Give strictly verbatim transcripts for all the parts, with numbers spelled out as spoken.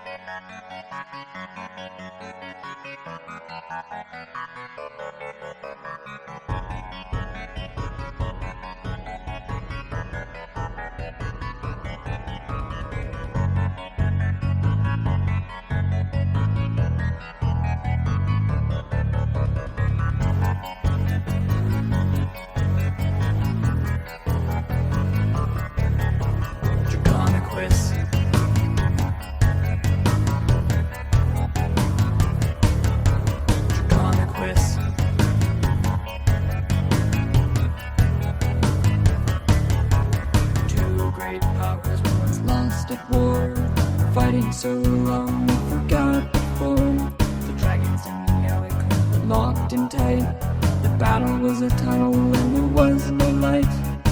At war, fighting so long we forgot before. The dragons in the alley were locked in tight. The battle was a tunnel and there was no light.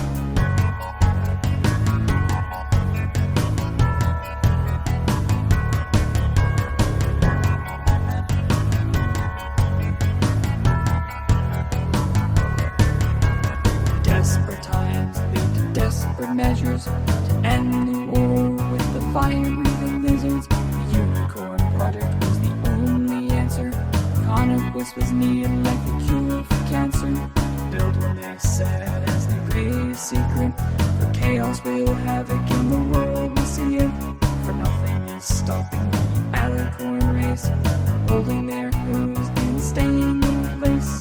Desperate times lead to desperate measures to end the war with the fire-breathing lizards. The Unicorn Project was the only answer. Conquest was needed like the cure for cancer. Build when they said as they raised secret. For chaos will havoc in the world we see it. For nothing is stopping the Alicorn race from holding their hooves and staying in place.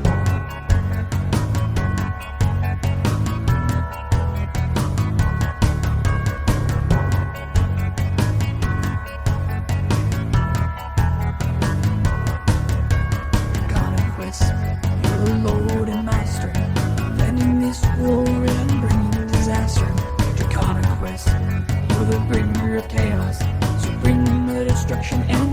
You're a lord and master, ending this war and bringing disaster. Draconic Quest, you're the bringer of chaos, so bring the destruction and